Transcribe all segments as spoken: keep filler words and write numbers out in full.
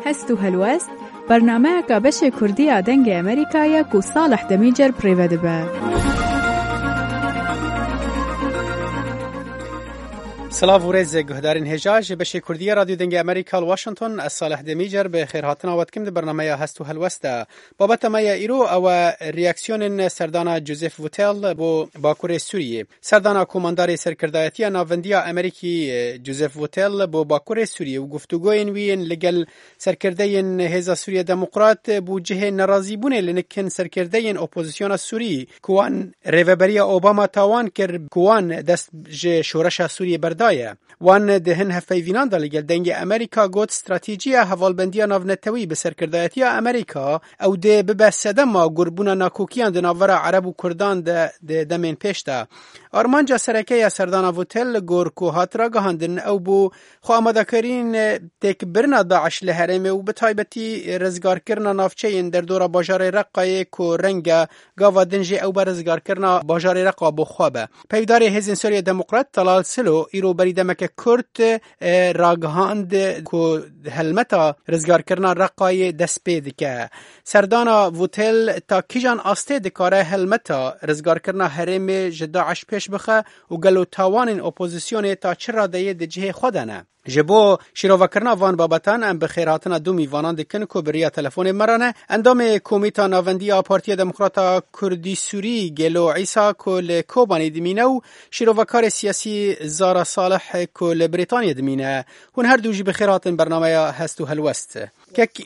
هست و هلوست برنامه که بشه کردی آدنگ امریکایی که صالح دمیجر پریوده به. سلاف و رز گهدارین هجاج بشه کردی رادیو دنگ امریکا واشنطن از صالح دمیجر به خیر هاتنا وقت کم برنامه هست و هلوسته بابت ما ایرو او ریاکسیون سردانا جوزف ووتل بو باکور سوریه. سردانا کماندار سرکردایتی ناوندیا امریکی جوزف ووتل بو باکور سوریه و گفتگوین وین لگل سرکردین هزا سوریه دموکرات بو جه نرازی بونه لنکن سرکردین اپوزیسیون سوری کوان ریوبریا اوباما تاوان کر کوان دست ج شورش سوریه بردا وان دهن هفیوینان دا لگل دنگ امریکا گوت استراتیجیا حوالبندیا ناونتوی به سرکردایتی امریکا او ده ببسده ما گربونا ناکوکیان ده ناورا عرب و کردان ده, ده دمین پیشتا. آرمانجا سرکه یا سردانا ووتل گورکو هاترا گهاندن او بو خو آماده کرین تک برنا داعش لحرمه و بطایبتی رزگار کرنا نافچه در دورا باجار رقای که رنگ گاوا دنجی او برزگار کرنا باجار رقا بو خوابه. پیدار هزین سوریه دموکرات طلال سلو ایرو بریدمک کرد راگهاند که هلمتا رزگار کرنا رقای دست پید که سردانا ووتل تا کیجان آسته دکاره هلمتا رزگار کرنا حرم جداعش پیش بخه و گلو تاوان اپوزیسیون تا چرا دیه ده جه خودنه. جبو شیروه کرنا وان بابتان ام بخیراتنا دو میوانان دکن که بریا تلفون مرانه اندام کومیتا ناوندی پارتی دموکراتا کردی سوری گلو عیسا کل کوبانی دمینه و شیروه کار سیاسی زارا صالح کل بریتانیا دمینه. هون هر دوجی بخیراتن برنامه هست و هلوست که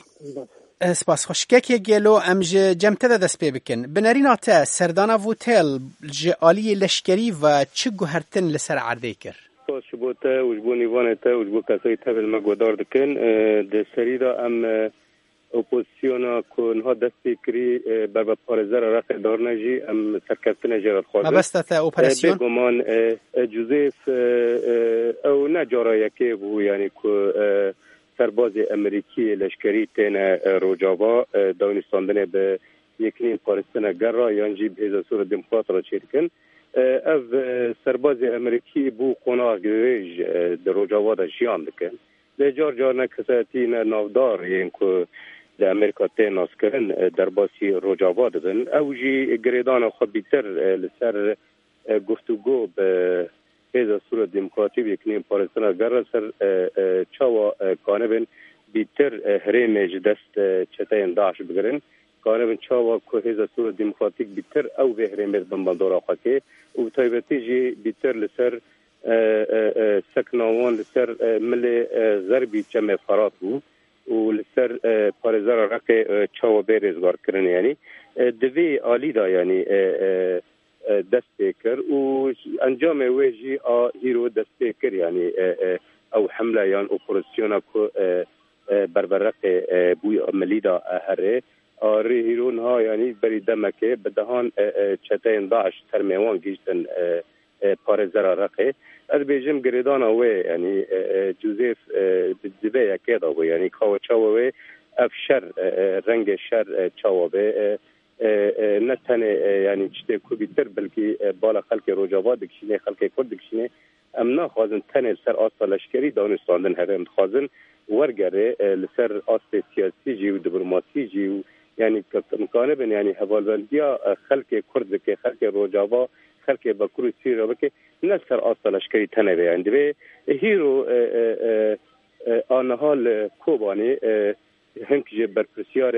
اسپاس خوش که گلو ام جمته ده دست پی بکن بنارینا تا سردانا ووتل جالی لشکری و چه گوهرتن لسر عرده کر شبو تا وجبو نیوان تا وجبو کسایی تا بالما گودار دکن ده سری دا ام اپوزیسیونا کنها دست کری بر پارزه را رفع دار نجی ام سرکفتن جرات خواهد مبسته تا اپراسیون بگمان جوزیف او نجارا یکی بو یعنی که سرباز امریکی لشکری تین روجاوا دانستاندن به یکنین پارستن گرا یانجی به سور دموکرات را چیرکن او سرباز امریکی بو قناع گریج در روجاوا دا جیان دکن ده جار جار نکساتی نافدار یعنی که در امریکا تین ناس کرن در باسی روجاوا دبن او جی گریدان خود بیتر لسر گفتگو به هزا سور دموکراتی بیکنیم پارستان گرا سر چاوا کانبن بیتر هرمج دست چتاین داعش بگرن کانبن چاوا که هزا سور دموکراتیک بیتر او به هرمج بندورا خاکه و تایبتی جی بیتر لسر سکناوان لسر مل غربی چم فرات بو و لسر پارزار رقی چاوا بیرزگار کرن یعنی دوی آلی دا یعنی دست پیکر و انجام ویجی آ هیرو دست پیکر یعنی او حمله یان اپراسیونا که بربرق بوی ملیدا هره آره هیرون ها یعنی بری دمکه بدهان چتاین داعش ترمیوان گیشتن پارزر رقه از بیجم گریدان اوه یعنی جوزیف دبه یکی دا بو یعنی کاو چاوه اف شر رنگ شر چاوه نه تنه یعنی چته کوبیتر بلکه بالا خلک روجاوا دکشینه خلک کرد دکشینه امنا خوازن تنه سر آستا لشکری دانستاندن هرم خوازن ورگره لسر آست سیاسی جی و دیپلماسی جی و یعنی امکانه بن یعنی حوالبندیا خلک کرد که خلک روجاوا خلک بکروی سیر رو که نه سر آستا لشکری تنه به یعنی به هیرو آنها کوبانی هنگی برپرسیار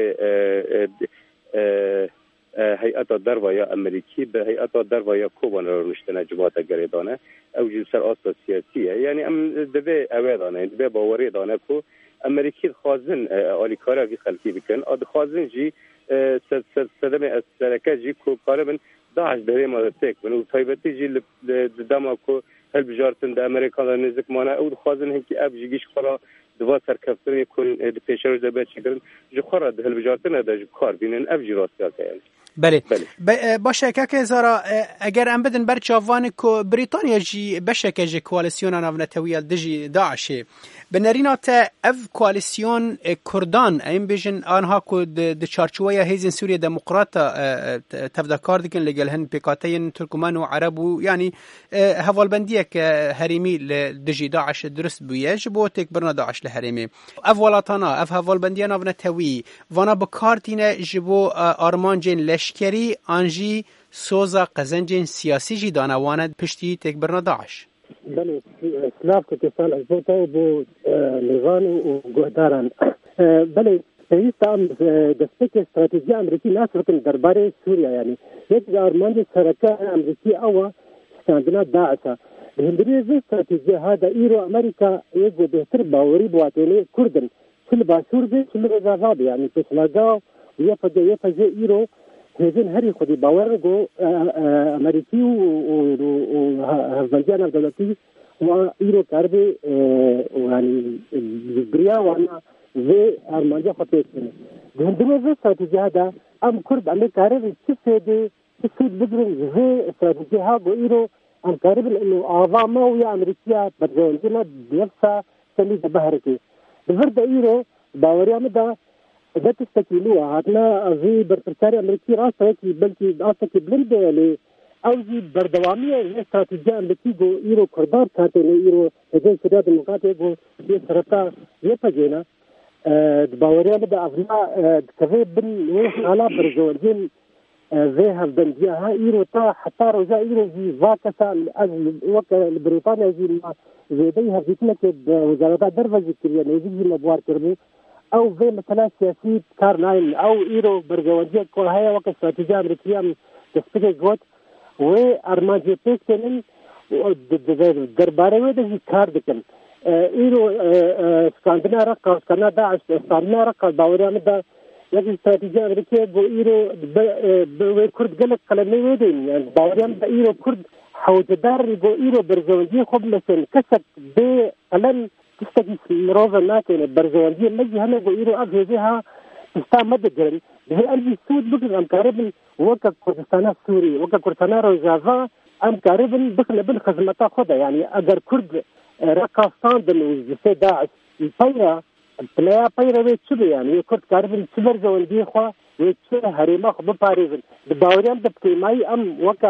هیئت دروازه امریکی به هیئت دروازه کوبان را نشتن جماعت گریدانه او جل سر آسا سیاسیه یعنی ام دبی اویدانه دبی باوری دانه کو امریکی خازن آلیکارا وی خلکی بکن آد خازن جی صدم از سرکه جی کو کاربن داعش بهره ما تک بن و تایبتی جی دما کو هل بجارتن د امریکا د نزدیک مانه او خازن هنکی اب جیش خورا دوا سرکفتن کن د پیشرو د بچ کردن جو خورا د هل بجارتن د کار بینن اب جی راستیا یعنی بله باشه که زارا اگر ام بدن بر چاوان کو بریتانیا جی باشه که جی کوالسیون ناونتوی دجی داعش بنرینا تا اف کوالسیون کردان این بیشن آنها کو د چارچوبه هیزن سوریه دموکرات تفدکار دکن لگل هن پیکاتین ترکمان و عرب و یعنی حوالبندی هەولێرێک هەرێمی لە دژی داعش درست بووە ji بۆ têkbirina daعش li herêmê. Ev welatana, ev hevalbendiya navne tewî vana bikartîne ji bo armancên leşkerî an jî soza qezencên siyasî jî dane wane piştî têkbirina daعش. بله سلاف کردستان از بوده بو لیغان و گهداران بله پێویستە ئەم دەستپێکی استراتیژی ئەمریکی ناس بکەن دەربارەی سووریا یعنی یەک لە ئەرمانجی سەرەکە ئەمریکی ئەوە ستاندنا داعشە بهندری vê استراتیژی هادا ئیرۆ ئەمریکا یەک بۆ بێتر باوەری بواتێنێ کوردن چ لە باشوور بێ چ لە ڕێزاڤا بێ یعنی پێشمەرگا و یەفەجە یەفەجێ ئیرۆ هێزن هەری خودی باوەڕ گۆ ئەمریکی و هەڤەندیان ناودەوڵەتی و ئیرۆ کاربێ ینی بریا وانە vê armanca xwe pêk bine. Di hindinê vê stratejîya de em Kurd em ê karibin çi fêdê çi fêd bigirin ji vê stratejîha got îro em karibin û ava me û ya Amerîkiya berjewendîna diyevsa semî de biherikê. Di vir de îro baweriya me de ne tiştekî nû hatina vê berpirkarê Amerîkî rast yekî belkî astekî bilind be lê ew jî berdewamiya vê stratejîya Amerîkî got îro Kurdan katêne îro hêzên Sûriya Demokratê got vê sereta vê pecêne باوریا به افنا دکوی بن و حالا برزوجین وی هفدندیا ها ایرو تا حتی روزا ایرو زی واکسا از وقت بریتانیا زی زیدی هفدیتنا که وزارت دروازی کریه نیزی مبوار کرده او وی مثلا سیاسی کار ناین او ایرو برزوجین که های وقت استراتیجی امریکی هم دستپیک گوت و ارمانجی پیش کنن درباره وی دزی کار دکن ایرو سکاندنا رقا سکاندنا داعش سکاندنا رقا باوریا مده یک استراتیجی امریکی بو ایرو به کرد گلک قلمی ویدین یعنی باوریا مده ایرو کرد حوجدار بو ایرو برزوندی خوب مثل کسک به قلم تستگی مروزا ناکنه برزوندی مجی همه بو ایرو افهزی ها استا مده گرن به البی سود بکن ام کاربن وکا کردستانا سوری وکا کردستانا روزافا ام کاربن بکن بل خدمتا خوده یعنی اگر کرد رقصان بالوزيفة داعش الفيرة البلايا فيرة ويتشبه يعني يكرد كاربن سبر زوان ديخوا ويتشبه هريما خبو باريزن دباوريان دبتيماي أم وكا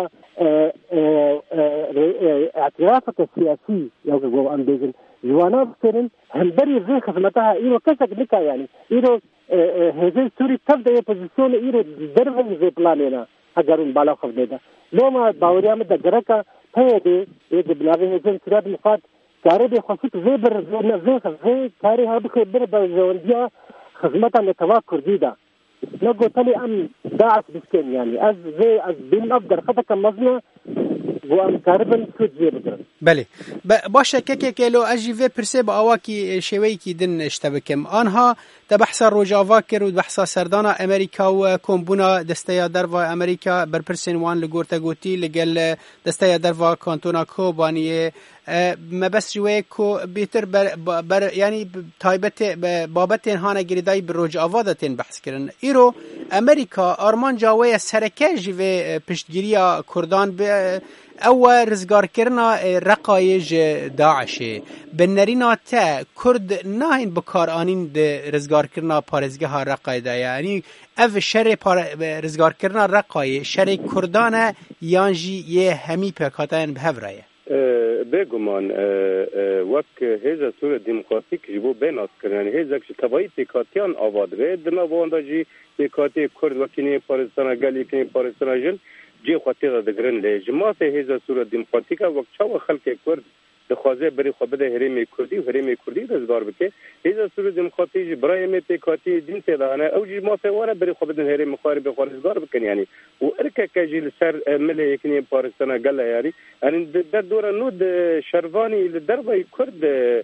اعترافك السياسي يوكا جو أم بيزن جوانا بسرن هنبري غير خدمتها إيرو كسك نكا يعني إيرو هزين سوري تبدأ يبوزيسيون إيرو درفن زي بلانينا هجرون بالا خفنيدا لو ما باوريان دا جركا فيدي يجب نابي هزين سوريات مخاط کاری به خصوص زبر زبر زبر کاری ها بخیر بر بازوندیا خدمت نتوا کردی دا نگوتلی ام داعش بسکن یعنی از زی از بین افدر خدا کم مزنا و ام کاربن سود زی بدرن. بله باشه که که کلو اجی و پرسه با آواکی شوی کی دن اشتبکم آنها تا بحث روجاوا کرد بحث سردان امریکا و کمبونا دسته در و امریکا بر پرسن وان لگورتا گوتی لگل دسته در و کانتونا کوبانیه ما بس جوه کو بیتر بر, بر یعنی تایبت بابت هانه گریدای بر روجاوا دتن بحث کردن ایرو امریکا آرمان جاوی سرکه جوه پشتگیری کردان به او رزگار کرنا رقایج داعشه بنرینا تا کرد ناین بکار آنین رزگار کرنا پارزگه ها رقای دا یعنی او شر رزگار کرنا رقای شر کردانه یانجی یه همی پکاتین به هفرایه بگمان وقت هیزا سور دموکراتیک جبو بیناس کرن هیزا که تبایی پیکاتیان آواد رید دنا بانده جی پیکاتی کرد وکینی پارستان گلی کنی پارستان جن جی خاطر دگرن لی جماعت هیزا سور دموکراتیک وقت چاو خلق کرد دخوازه بری خواه بده هرمی کردی و هرمی کردی رزگار بکه هیزا سور دموکراتی جی برای می پیکاتی دین تیدانه او جی ما فواره بری خواه بده هرمی خواری بخواه رزگار بکن یعنی و ارکه که جی لسر ملی یکنی پارستان گله یاری یعنی در دور نود شروانی لدربای کرد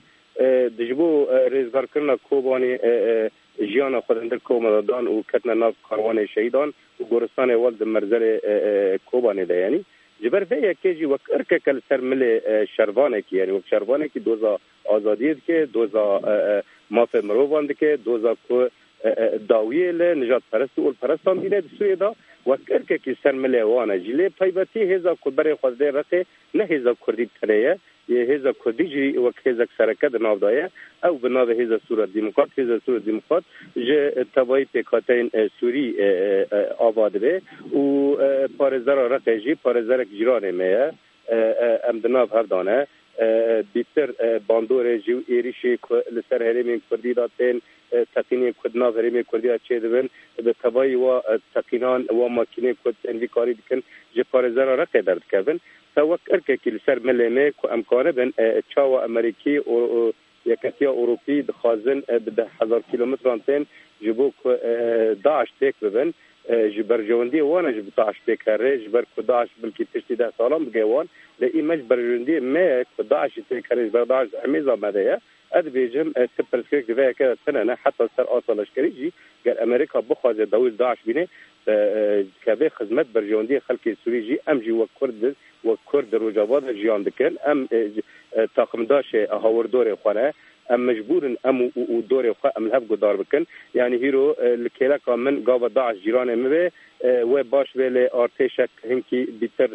دجبو رزگار کرنا کوبانی جیانا خودندر کومدادان و کتنا ناف کاروان شهیدان و گورستان والد مرزل کوبانی ده یعنی جبر ده یکی جی وک ارکه کل سر مل شروانه کی یعنی وک شروانه کی دوزا آزادیت که دوزا ماف مروان ده که دوزا کو داویه ل نجات پرست و پرستان بینه دسوی دا وک ارکه کی سر مل وانه جلی پایبتی هزا کبر خود رقه نه هزا کردی تریه یه هزا کردی جی وک هزا سرکت ناو دایه او بناو هزا سورا دموکرات هزا سورا دموکرات جه تبایی پیکاتین سوری آباد به و پارزر رقه جی پارزر جیرانه میه ام دناف هردانه بیتر باندور جو ایریشی لسر هرمی کردی داتن تقینی کدناف هرمی کردی چه دبن به تبایی و تقینان و ماکینه کد انوی کاری دکن جپارزار را قدر دکن سوک ارکه که لسر ملمه که امکانه بن چاو امریکی و یکتیا اروپی دخوازن به هزار کیلومتر آنتن جبو که داعش تک ببن جبر جوندی وانا جب داعش بکره جبر کداعش بلکی پشتی ده سالان بگوان لی مجبر جوندی ما کداعش تکره جبر داعش همیز آمده اد بیجم تپرسکرک دوی که تنه حتی سر آسالش کری جی گر امریکا بخواهد دویل داعش بینه که به خدمت بر جوندی خلکی سوری جی ام جی و کرد و کرد روجاباد جیان دکن ام طاقم داش هاوردور خوانه ام مجبورن ام و دور خو ام هب گدار بکن یعنی هیرو لکیلا کامن گاو داعش جیران مبه و باش ول ارتشک هنکی بیتر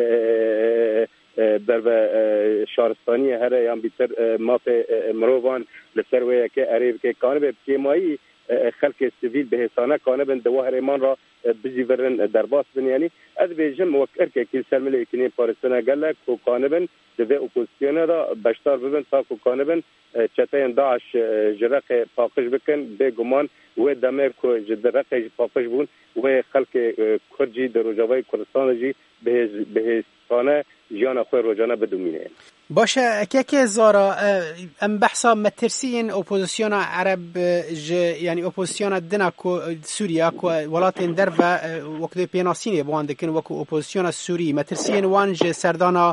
در شهرستانی هر یا بیتر ماپ مروان لسروی که عریب که کانه به کیمایی خلق سیویل به حسانه کانه بن دوه ایمان را بزیورن در باس بن یعنی از بیجم وکر که کل سلمله کنی پارستانه گله کو کانه بن دوه اپوزیسیونه را بشتار ببن تا کو کانه بن چتاین داعش جرق پاقش بکن به گمان و دمر کو جرق پاقش بون و خلق کرجی در روجاوی کردستان جی به به حسانه جیان خو روزانه بدومینه باشه که که زارا ام بحثا مترسین اپوزیسیون عرب ج یعنی اپوزیسیون دنا کو سوریا کو ولاتین در و وقت پیناسینی بوند کن وکو اپوزیسیون سوری مترسین وانج سردانا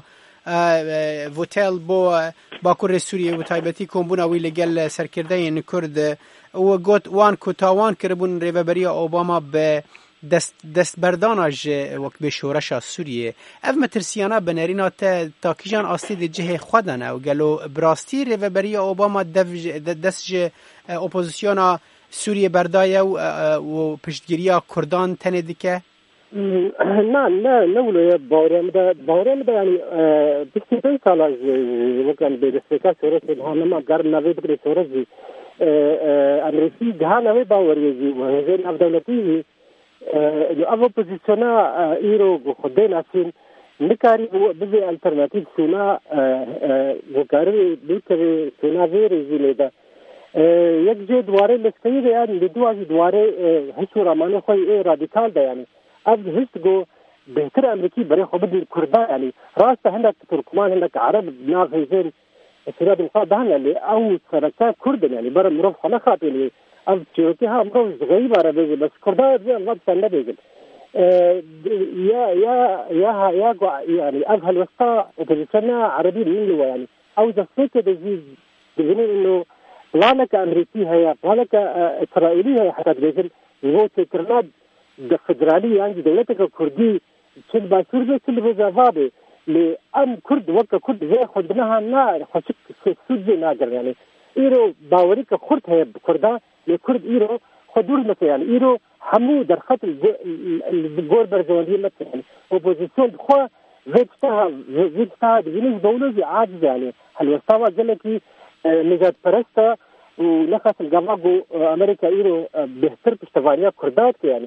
ووتل بو باکور سوریه و تایبتی کومبونا وی لگل سرکردین کرد و گوت وان کو تاوان کربون ریوبری اوباما به دست دست برداناج وقت به شورش سوریه اف مترسیانا بنرینا تا تاکیجان اصلی جه خودنه و گلو براستی ریوبری اوباما دست ج اپوزیسیونا سوریه بردایه و پشتگیریا کردان تنه دیکه نه نه نه ولی بارم دا بارم دا یعنی بسیاری سالا وکن به دستکا سورس هنما گرم نوی بکری سورسی امریکی جهان نوی باوریزی و هزین افدولتی او اپوزیسیونا ایرو خودی ناسین نکاری بزی الٹرناتیو سونا وکاری بیتر سونا ویریزی لیدا یک جو دواره لسکایی دا یعنی دو از دواره حسو رامانه خوی رادیکال دا یعنی اب هست گو بهتر امریکی برای خود دیر کردان یعنی راست هندک ترکمان هندک عرب ناف هزین سراد الخواه دهن یعنی او سرکتا کردن یعنی برای مروف خانه خواه یعنی اب چیروتی ها مروف غیب عرب بیگل بس کردان دیگه الله بسنده بیگل یا یا یا یا یعنی اب هلوستا اپوزیسیونا عربی نیلو یعنی او دسته که دزی دزنین انو پلانک امریکی هیا پلانک اسرائیلی هیا حتی بیگل یهو تکرناد د فدرالي يعني دولت كردي چې باسور به چې به جواب ل ام کرد وک کرد زه خودنه نه خوشک سود نه ګر يعني ایرو باوري ک خرد هي کردا ل کرد ایرو خودور نه يعني ایرو همو در خط الجور برجوندي مثلا اپوزيسيون خو وقتها وقتها دیني دولت عاجز يعني هل وستاوا ځلکی نجات پرسته ولخص الجماعه امريكا ايرو بهتر پشتوانيه کردات يعني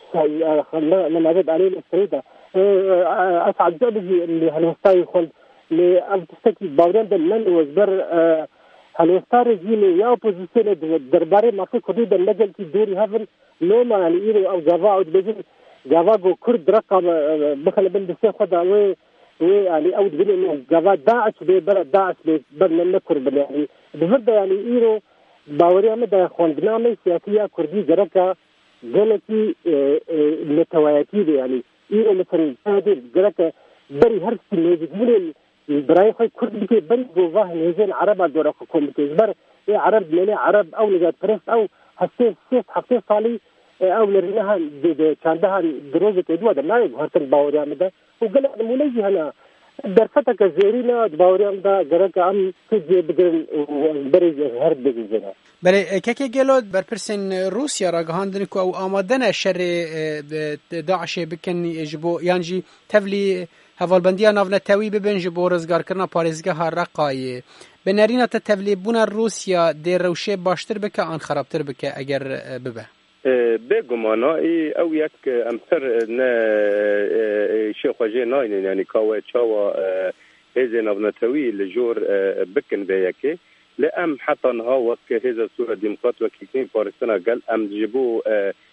لما زاد عليه الفريدة أسعد جابجي اللي هالوستاي خل اللي أم تستكي باوران ده من وزبر هالوستاي رجيلي يا أوبوزيسيون درباري ما في كردي اللجل كي دوري هافن لوما يعني إيرو أو جافا أو بيجن جافا جو كرد رقم بخل بند الشيخ خدا و يعني أو تقول إنه جافا داعش ببر داعش ببر نكر بل يعني بفرد يعني إيرو باوري أمدا خواندنامي سياسية كردي جركا جلتي متواتي يعني إيه مثلا هذه جلتة بري هرس اللي البراي خوي كرد بكي بري جواه نزل عرب دورة حكومة تجبر إيه عرب لنا عرب أو لجات بريس أو حسيت سيف حسيت صالي أو لرناها كاندها دروجة إدوار ده ما يبغى باوري أمدا وقال المولي هنا درفتك الزيرينا باوري أمدا جرك أم تجي بدرن بري هرب بيجينا بله که گلود برپرسین روسیا را گهاندن که او آمادن شر داعش بکن جبو یعنی تولی حوالبندی ناو نتوی ببن جبو رزگار کرنا پارێزگە ها رقای بنرینه تا تولی بونا روسیا در روشه باشتر بکه آن خرابتر بکه اگر ببه بگمانایی او یک امپر نه شیخوجه ناینن یعنی کاوه چاوا هیز نابنتوی لجور بکن به یکی لام حتی انها وقت هیز سورة ديمقراط وكيكين پارستانا قل ام جبو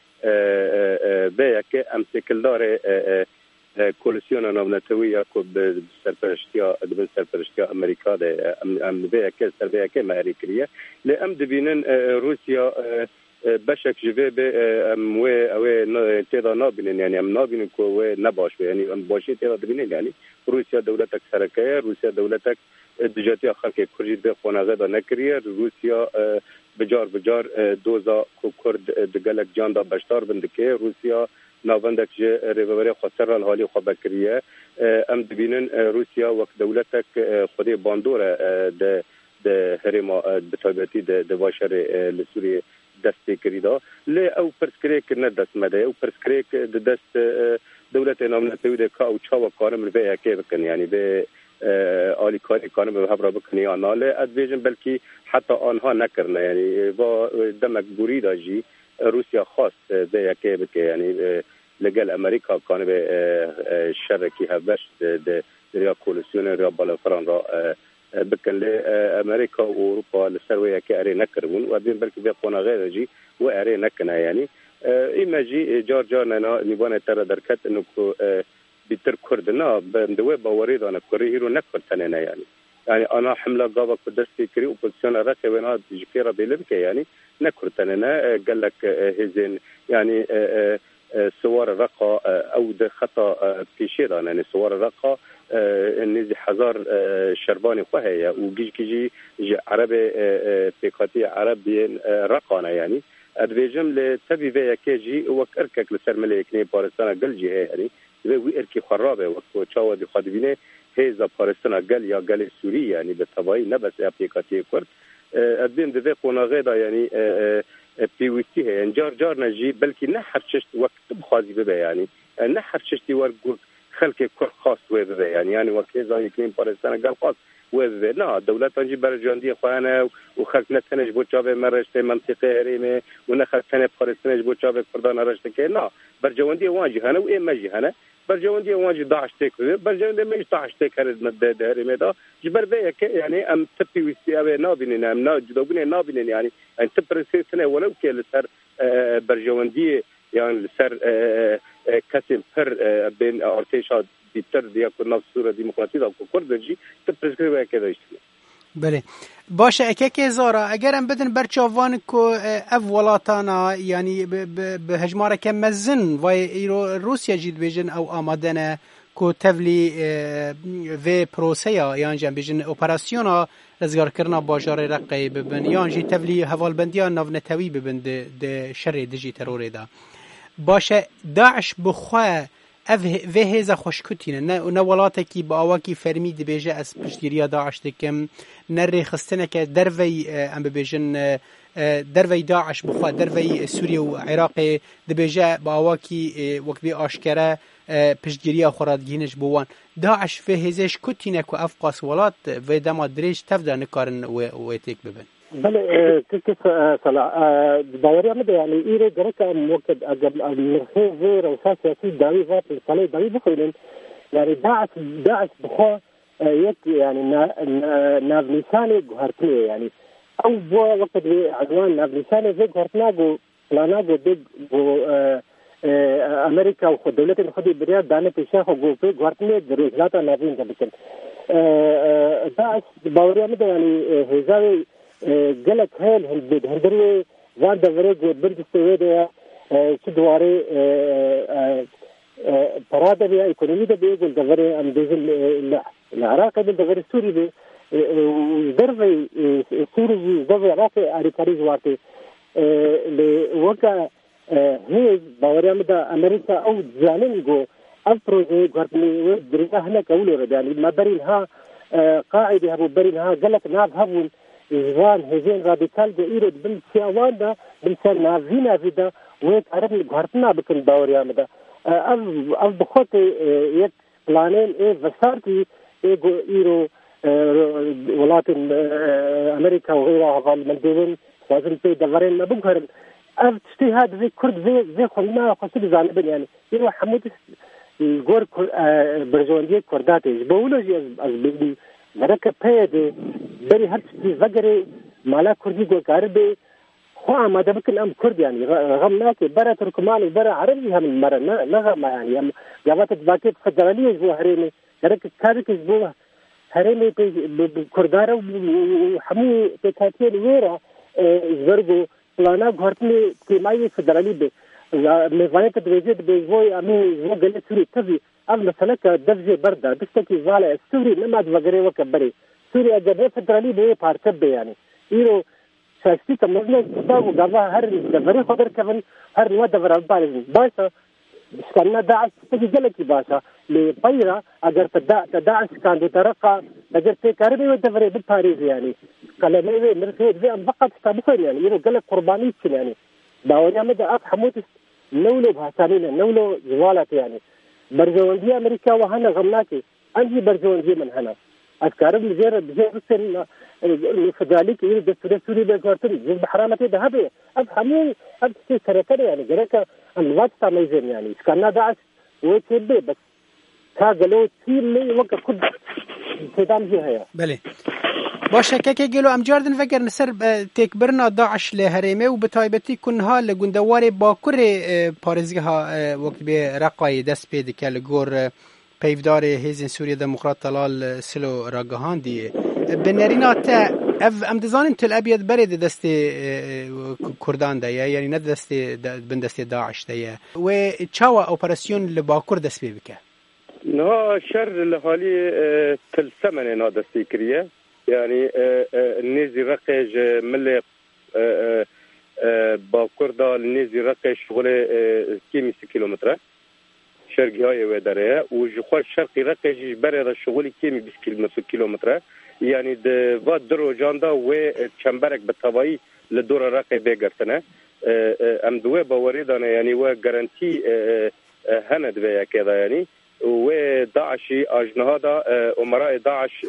به یکی ام سکلدار کولسیون نابنتوی یکو بسرپرشتیا دبن سرپرشتیا امریکا ده ام به یکی سر به یکی مهری کریه لام دبینن روسیا بشک جوه به ام و او تیدا نابینن یعنی ام نابینن که و نباش یعنی ام باشی تیدا دبینن یعنی روسیا دولتک سرکه روسیا دولتک دجاتی خلق کردی به خونه‌زا دا نکریه روسیا بجار بجار دوزا کو کرد دگلک جان دا بشتار بندکه روسیا ناوندک جه ریوبری خسر الحالی خواب کریه ام دبینن روسیا وقت دولتک خودی باندور ده ده هرما بتابتی ده ده باشر لسوری دستی کریدا لی او پرسکریک نه دست مده او پرسکریک ده دست دولت نامنتوی ده که او چاوا کارم رو به یکی بکن یعنی به آلی کاری کارم به هبرا بکنی آنها لی از بیجن بلکی حتی آنها نکرنه یعنی با دمک بوری داجی روسیا خواست به یکی بکن یعنی لگل امریکا کانه به شرکی هفش ده ریا کولسیون ریا بالفران را بکن لی امریکا و اروپا لسروی یکی اره نکرون و بین بلکی به قونا غیر جی و اره نکنه یعنی ایما جی جار جار ننا نیبانه تر درکت انو که بیتر کردنا بندوه باوری دانه کری هیرو نکردنه نه یعنی یعنی آنها حمله قابا کدستی کری اپوزیسیون رکه و اینها جکیرا بیلم که یعنی نکردنه نه قلک هزین یعنی سوار رقا او ده خطا پیشی دانه یعنی سوار رقا نزی هزار شربانی خواه و گیج گیجی عرب پیکاتی عرب بین رقانه یعنی ادویجم لتبی وی یکی جی وک ارکک لسر ملیکنی پارستان گل جی یعنی وی ارکی خرابه وقت چاوا دی خادبینه هیزا پارستان گل یا گل سوری یعنی به تبایی نبس اپلیکاتی کرد ادبیم دوی قناغه دا یعنی پیویستی ہے انجار جار نجی بلکه نه هر چشت وقت بخوازی ببه یعنی نه هر چشتی ورگو خلق کر خاص و ببه یعنی یعنی وقت هیزا یکنیم پارستان گل خاص و ببه نه دولت انجی برجاندی خوانه و خلق نتنش بو چاوه مرشته منطقه هریمه و نه خلق تنه پارستانش بو چاوه کردان رشته که نه برجاندی وانجی هنه و این مجی هنه برجاندی وانجی داعش تکره برجاندی میش داعش تکره مده هریمه دا جبر به که یعنی ام تپی وستیابه نابینن ام نا جدوبینه نابینن یعنی ان تپرسی سنه ولو که لسر برجاندی یعنی لسر کسی پر بین ارتشاد بیشتر دیا کنار سوره دموکراسی دا کردجی تپرسی به که داشت. بله باشه اکه زارا اگرم بدن برچاوان کو اف ولاتانا یعنی به هجماره که مزن و روسیا جید بیجن او آمادنه کو تفلی و پروسیا یعنی جن بیجن اپراسیونا رزگار کرنا باجار رقی ببن یعنی جی تفلی حوالبندیا ناونتوی ببن ده شر دجی تروری دا باشه داعش بخواه اف و هزا خوشکتینه نه نه ولاتی با آواکی فرمی دی بیجه از پشتیریا داعش دکم نه ریخستنه که دروی ام بیجن دروی داعش بخواه دروی سوریه و عراق دی بیجه با آواکی وقت بی آشکره پشتیریا خورادگینش بوان داعش و هزاش کتینه که اف قاس ولات و دما دریش تفده نکارن و تیک ببن بله كيف صلاح داوري عمد يعني إيرة جرك موقد أجل النخيل غير وساس سياسي داوي غاب الصلاة داوي بخيرين يعني داعش داعش بخوا يك يعني نافلساني جهرتني يعني أو بوا وقت عدوان نافلساني زي جهرتنا جو فلانا جو ديج جو أمريكا ودولة الخدي برياد دانة الشيخ وجو في جهرتني درجاتا نافين جبكن داعش داوري عمد يعني هزاوي قالك هل هالبيد هندري وان دوريج بنت السويدة شدواري برادة بيا إيكونومية بيا قل دوري أم ديزل العراق بيا دوري السوري بيا ودربي السوري دوري العراق أريكاري زواتي لوكا هي دوري أمدا أمريكا أو زانين جو أفروزي قرطني ودريكا هنا كولو يعني ما برينها قاعدة هبو برينها قالك ناب هبون إيران هزين راديكال جو إيرد بالسياوان دا بالسنا فينا فيدا ويتعرف الغرطنا بكن دوري آمدا أف أف بخوت يك بلانين إيه فسارتي إيه جو إيرو ولات أمريكا وغيرها غال مندوبين وزن في دورين ما بقهر اجتهاد في كرد في في خلنا قصد زانب يعني يروح حمود الجور برجواندي كرداتي بقولوا از بيدي بركة بيد بري هرتي فجري مالا كردي جو كاربي خوا ما دبك أم كرد يعني رغمناك برا تركماني برا عربي هم المرة نغم يعني جابت باكيت فدرالية جو هريني بركة كارك جو هريني بكردارة وحمي تكاتين ويرا زرقو فلانا غرتني كيماي فدرالي به ميزانية تدريجية بيجوي أمي زو قلت سوري تبي أم مثلا كدرجة بردة بستكي زالة سوري لما تفجري وكبري سوري أجابة فدرالي به بارتب يعني إيرو شخصي تمرنا كتاب وجابها هر دفري خضر كمان هر نوع دفر البارزين باشا كنا داعش تجي جلكي باشا لبيرة أجر تدع تداعش كان بترقى أجر تكاربي ودفري بالباريس يعني كلامي مرخيد في أم فقط تابخين يعني إيرو جلك قرباني يعني داوني مدى أب حموت نولو بحسانين نولو زوالات يعني برجواندية أمريكا وهنا غمناكي أنجي برجواندية من هنا أذكارب لجير بجير رسل فذلك يريد السوري سوري بيقارتن جيز بحرامتي ذهبي أفهمي أبسي سرطري يعني جريكا الوقت تاميزين يعني كان داعش ويتبه بس كاغلو تيلي وقت كد سيدان هي هيا بله باشه که که گلو ام جاردن فکر نسر تکبرنا داعش لهرمه و بتایبتی کنها لگندوار باکور پارزگها وقت به رقای دست پیدا که لگور پیفدار هیزن سوریه دموکرات طلال سلو راگهان دیه بنرینا تا اف ام دزانن تل ابيض برد دست کردان ده یعنی نه دست بن دست داعش ده و چاوا اپراسیون لباکور دست پی بکه نه شر لحالی تل سمنه نا دستی کریه يعني النيزي رقج ملي باكوردا النيزي رقج شغله كيمي كيلومتر شرقي هاي ودريه وجخوا الشرقي رقج برا الشغل كيمي بس كيلومتر يعني د فاد درو جاندا و چمبرك بالطبيعي لدور رقي بيغرتنا ام دوه باوريدانا يعني و غارانتي هند بيا كذا يعني و داعشي اجنهادا امراء داعش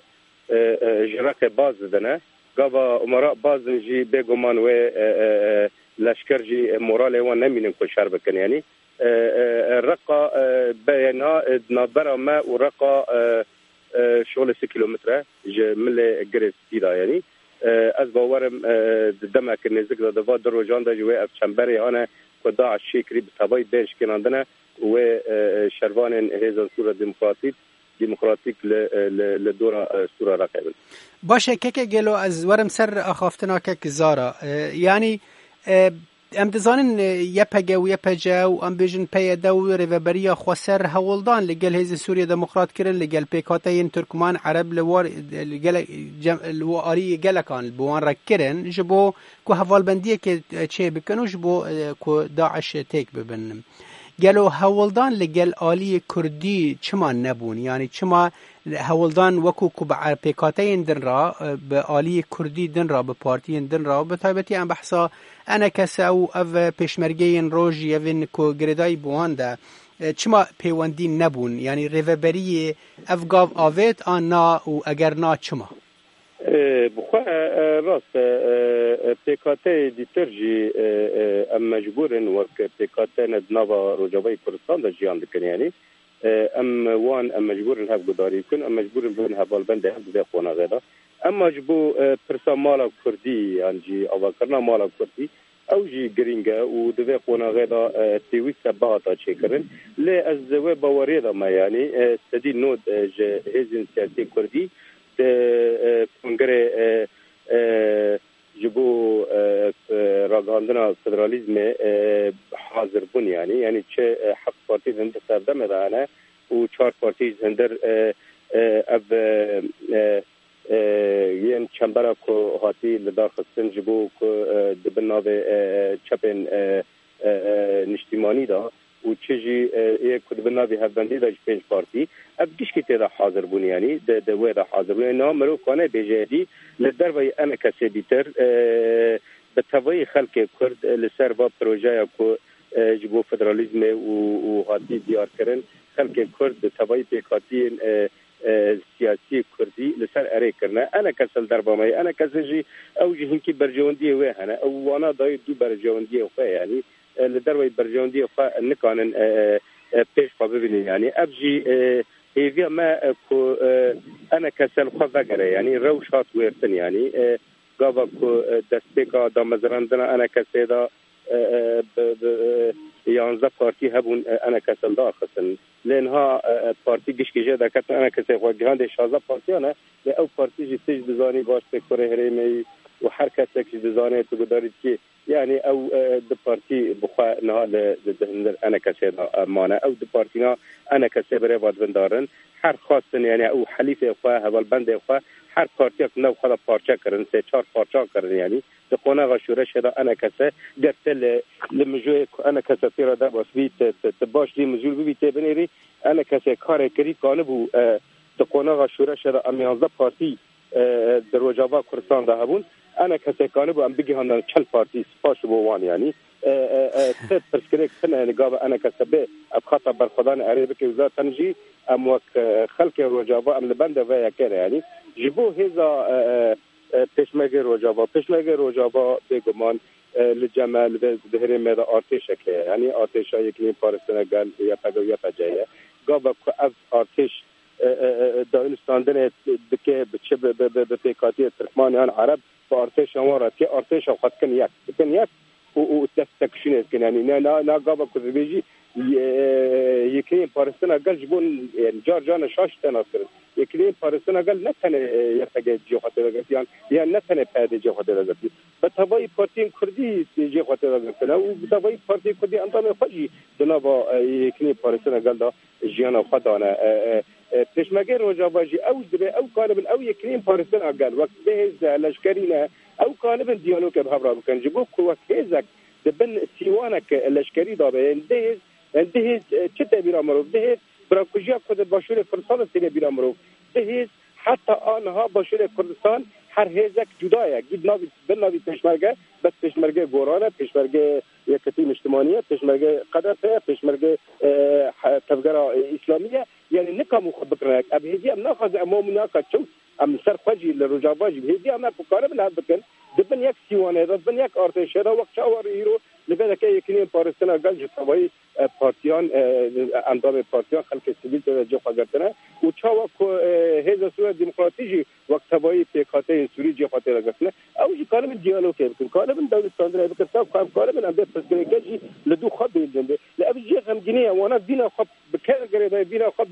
جراك باز دنا قابا امراء باز جي بيغمان و لشكر جي مورال و نمين كل شرب كان يعني الرقه بينا نبره ما ورقه شغل ستة كيلومتر من الجريس كذا يعني از باورم دمك نزق دفا دروجان دا جوا چمبري انا قداع الشيكري بتباي بيش كناندنا و شربان هيزن سوره ديمقراطيك ديمقراطيك لدورة سورة راقبل باشه که که گلو از ورم سر اخافتنا که زارا يعني ام دزانن يپگه و يپجه و ام بیجن پیده و ریوبریا خواسر هولدان لگل هیز سوریه دموکرات کرن لگل پیکاتین ترکمان عرب لوار لگل الواری گلکان بوان را کرن جبو کو حوالبندیه که چه بکنو جبو کو داعش تیک ببنم گلو هولدان لگل آلی کردی چما نبون یعنی چما هولدان وکو کو به پیکاتین دن را به آلی کردی دن را به پارتین دن را به تایبتی ام بحثا انا کسا او او پیشمرگین روژ یوین کو گردای بوان ده چما پیوندی نبون یعنی ریوبری افگاو آویت آنا و اگر نا چما بخواه راست پیکاته دیتر جی ام مجبورن وک پیکاته ندناوا روجابای کردستان دا جیان دکن یعنی ام وان ام مجبورن هف گداری کن ام مجبورن بون هفال بنده هف ده خوانا غیدا اما جبو پرسا مالا کردی یعنی جی آواکرنا مالا کردی او جی گرینگه و دوی خوانا غیدا تیوی سبها تا چه کرن لی از دوی باوری دا ما یعنی سدی نود هزین سیاسی کردی کنگره جبو راگاندنا فدرالیزم حاضر بون یعنی یعنی چه حق پارتی زنده سردم دانه و چهار پارتی زندر اب یعنی چنبرا کو هاتی لدار خستن جبو کو دبناو چپن نشتیمانی دا و چیزی یک کدبنا به هفبندی داشت پنج پارتی اب دیش که تدا حاضر بونی یعنی د دوی دا حاضر بونی نه مرو کنه بجدی لدر وی ام کسی بیتر به توی خلق کرد لسر با پروژه کو جبو فدرالیزم و و هاتی دیار کردن خلق کرد به توی پیکاتی سیاسی کردی لسر اره کرنه انا کسل دربامه انا کسجی او جهنکی برجوندی و هنه او وانا دای دو برجوندی و یعنی لدروی برجوندی و نکانن پیش پا ببینی یعنی ابجی هیویا ما کو انا کسل خو وگره یعنی روشات ورتن یعنی گاوا کو دستپیکا دا مزرندنا انا کسی دا یانزده پارتی هبون انا کسل دا خسن لانها پارتی گشکیجه دا کتن انا کسی خواهی ده شازده پارتی هنه لی او پارتی جی تیج بزانی باش تکره هریمی و هر کسی که بزانی تو گدارید که یعنی او د پارتی بخوا نه ل انا کسی دا مانه او د پارتی نه انا کسی بره باد بندارن هر خاصن یعنی او حلیف خوا هوال بند خوا هر پارتی نو خدا پارچه کردن سه چهار پارچه کردن یعنی د قونه شورش دا انا کسی درتل لمجوی انا کسی تیرا دا باش بیت باش دی مزول بیت بنیری انا کسی کار کری کانه بو د قونه شورش دا امیازده پارتی در رجاوا کردستان دا هبون انا کسی کانه بو ام بگی هندن چل پارتی سپاش بو وان یعنی ست پرسکریک سنه نگاه انا کسی به ابخطا برخدان عربی که وزارت تنجی ام وک خلق رجاوا ام لبنده و یکره یعنی جبو هزا پشمگه رجاوا پشمگه رجاوا بگمان لجمال به هرم مدا آتش که یعنی آتش های که پارستان گل یا پگو یا پجایه گاوا که از آتش دانستاندن که چه به پیکاتی ترکمانیان عرب با آتش آمارات که آتش خود کن یک کن یک و تستکشین است که یعنی نه نه گاوا که بیجی یکی پارستان گل جبون جار جان شاش تناسر یکی پارستان گل نتنه یفگه جهات رگتیان یا نتنه پیاده جهات رگتی به توای پارتی کردی جهات رگتن و به توای پارتی کردی انتام خودی جناب یکی پارستان گل دا جیان خدانه پشمگه رجاواجی او دبه او کاربن او یکی پارستان گل وقت به لشکرینه او کاربن دیالوگ به هفرا بکن جبو کو هزک دبن سیوانک لشکری دابه انده انده چه تبیر امروز ده برای کجا خود باشور کردستان سینه بیر امروز ده حتی آنها باشور کردستان هر هزک جدایه گید ناوی بن ناوی پشمرگه بس پشمرگه گورانه پشمرگه یکتیم اجتماعیه پشمرگه قدرته پشمرگه تفگرا اسلامیه یعنی نکامو خود بکنه اب هدی ام ناخذ امام ناکا چو ام سر خواجی لرجاواجی هدی ام نکاره بن هاد بکن دبن یک سیوانه دبن یک ارتش را وقت شاور ایرو لبدا که یکی پارستان گل جوابای پارتیان اندام پارتیان خلق سیویل تو جو خاطرنه و چاوا کو هزا سوره دموکراتیجی وقت توای پیکاته سوری جو خاطر گفتنه او جی کارم دیالوگ کردن کارم دولتستان را بکرتا کار کارم ام به پسگرگی لدو خود بیلنده لابد جی غمگینه وانا دینا خب بکر گریده دینا خب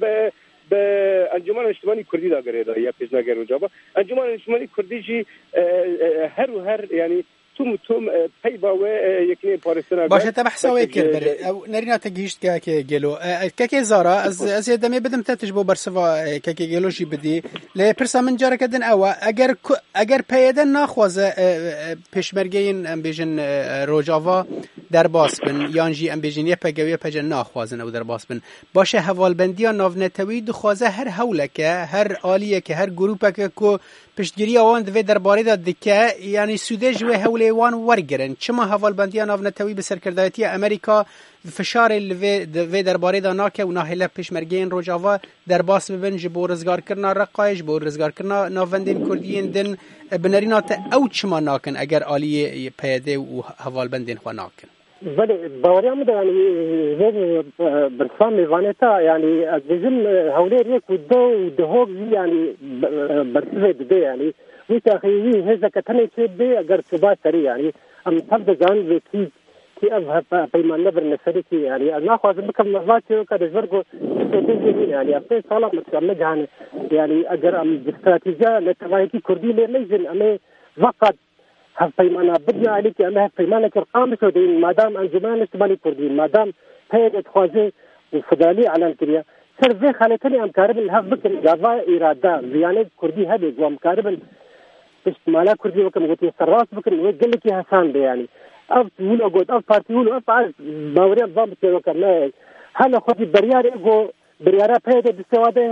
به انجمن اجتماعی کردی دا گریده یا پیشنهاد رجاوا انجمن اجتماعی کردی جی هر و هر یعنی توم توم پی باوه یکی پارستان باشه تبحث کرد او نرینا تگیشت که که گلو که که زارا از از دمی بدم تتجبو برسوا که که گلو جی بدی ل پرسا من جاره کدن او اگر اگر پیدن ناخوازه پشمرگین ام بیژن رجاوا در باس بن یانجی ام بیژن یه پگوی پجن ناخوازن او در باس بن باشه حوالبندی ناونتوی دو خوازه هر حوله که هر عالیه که هر گروپه که کو پشتگیری آوان دوی درباره داد دکه یعنی سوده جوه حوله وان ورگرن چما حوالبندی ناونتوی به سرکردایتی امریکا فشار دوی درباره دا ناکه و ناهله پشمرگین رجاوا در باس ببن جبو رزگار کرنا رقایش بو رزگار کرنا ناوندین کردین دن بنرینات او چما ناکن اگر آلی پیاده و حوالبندین خوا ناکن بله باوریم ده یعنی زیر برسان میوانتا یعنی از bizim حوله ریک و دو دهوگ یعنی برسوه ده یعنی وی تاخیوی هزا کتنه چه به اگر صبح سری یعنی ام تبد جان و کی کی از پیمان نبر نسری کی یعنی انا خوازم بکم مزاج که دجورگو استراتیجی یعنی افته سالا متکامل جهان یعنی اگر ام استراتیجی لتوایتی کردی لیزن امی وقت هف پیمانه بدنا عليك أنها پیمانه كرقام سودين ما دام أنجمان استباني كردين ما دام هيئة خوازي وفدالي على الكريا سر زي خالتني أم كاربن هف بكر جافا إرادة يعني كردي هذي وام كاربن استمالا كردي وكم قلت سراس بكر وقال لك حسان ده يعني أف ولا قلت أف بارتي ولا أف عز باوريا ضابط وكم هلا خدي بريار إيجو بريارا بيد بسواده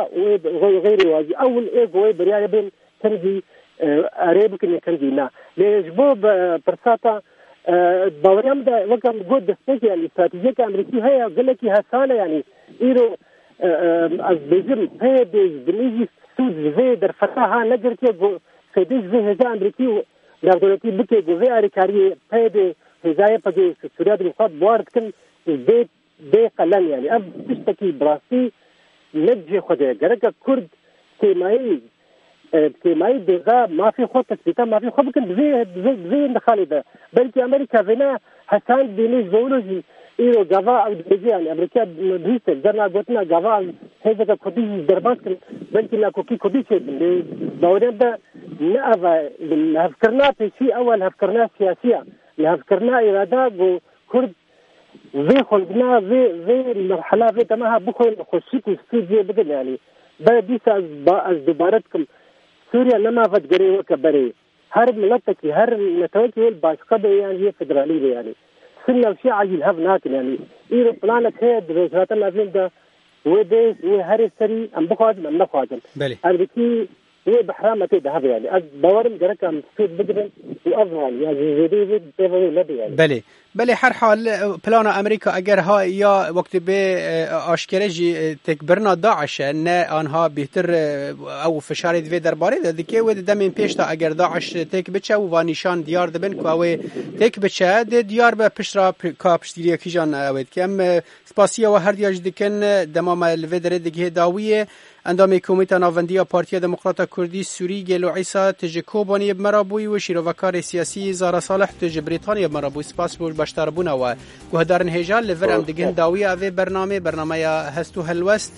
وغير واجي أول إيجو بريار بين تنجي عرب كن يكندينا لجبوب برساتا باوريام دا وكم جود دستيجي الاستراتيجية الأمريكية هي قال لك هسانة يعني إيرو از بجم پیدش بنیجی سود زی در فتاها نگر که گو سیدش زی هزا امریکی و در دولتی بکی گو زی آریکاری پید هزای پاکی سوریا دموقات بوارد کن بی بی قلن یعنی اب تشتکی براستی نجی خوده گرگا کرد تیمایی تیمایی دیگه مافی خود تثبیتا مافی خود بکن زی زی اندخالی ده بلکه امریکا وینا حسان بینیش بولوژی ایرو گاوا او دیگه یعنی امریکا دویسته درنا گوتنا گاوا هیچ که کدی درباز کن بلکه لا کوکی کدی چه باورم ده نه اوا هفکرنا پیشی اول هفکرنا سیاسیه هفکرنا اراده گو کرد زي خلقنا زي زي المرحلة في تماها بخل خشيت استوديو بدل يعني بديس از با از دوبارتكم سوريا لما فت قري وكبري هر ملتك هر نتوكي والباشقة يعني هي فدرالية يعني سنة وشي عجل هف ناكل يعني إيرو بلانك هيد رجعت الأزين ده وديس وهر السري أم بخواجم أم نخواجم أربكي هي بحرامة ده يعني از باورم جرك أم سود بدرن وأفضل يعني زيدي زيد تبغي لدي يعني بله بله هر حال پلان امریکا اگر ها یا وقت به آشکارجی تکبرنا داعش نه آنها بهتر او فشار دوی درباره ده که و دمین پیش تا اگر داعش تک بچه و نشان دیار دبن که او تک بچه ده دیار به پشرا کا پشتیری کیجان اوید که ام سپاسیه و هر دیاج دکن دمام الوی دره دیگه داویه اندام کمیته ناوندی پارتی دموکرات کردی سوری گلو عیسی تج کوبانی مرابوی و شیروکار سیاسی زارا صالح تج بریتانیا مرابوی سپاس بول باشتر بونا و گهدارن هجال لورم دگن داوی اوی برنامه برنامه هستو هلوست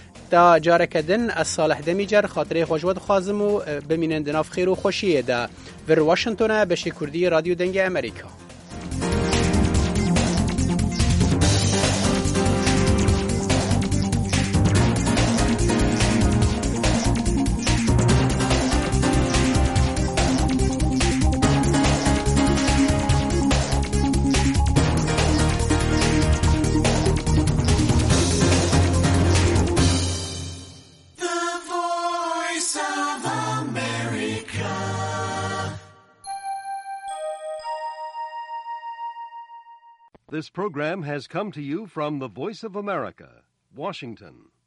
دا جارکدن از صالح دمیجر خاطره خوشواد خازم و بمینن دناف خیر و خوشیه دا ور واشنگتن بشی کردی رادیو دنگ امریکا. This program has come to you from the Voice of America, Washington.